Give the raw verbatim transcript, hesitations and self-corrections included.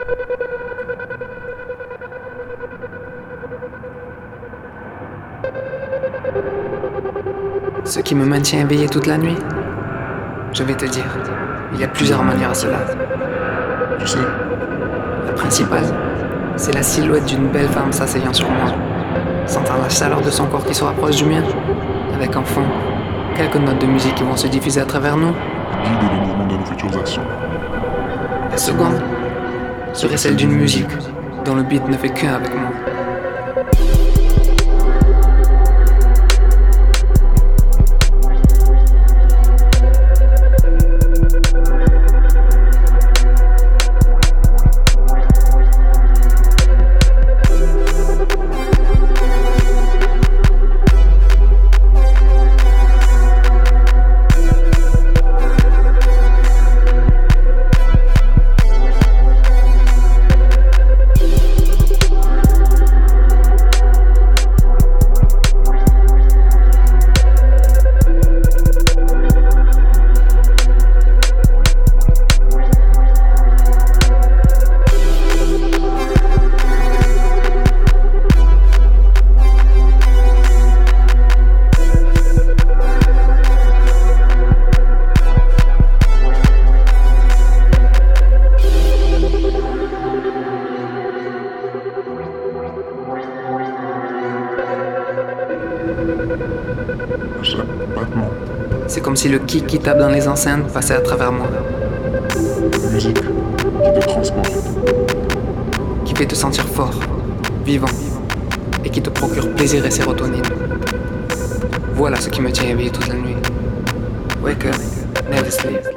Ce qui me maintient éveillé toute la nuit, je vais te dire, il y a plusieurs manières à cela. Tu sais, La principale, c'est la silhouette d'une belle femme s'asseyant sur moi, sentant la chaleur de son corps qui se rapproche du mien, avec en fond quelques notes de musique qui vont se diffuser à travers nous. guide le mouvement de nos futures actions. La seconde serait celle d'une musique dont le beat ne fait qu'un avec moi. À chaque battement, C'est comme si le kick qui tape dans les enceintes passait à travers moi, musique qui te transporte. qui fait te sentir fort, vivant, et qui te procure plaisir et sérotonine. Voilà ce qui me tient éveillé toute la nuit. Wake up, never sleep.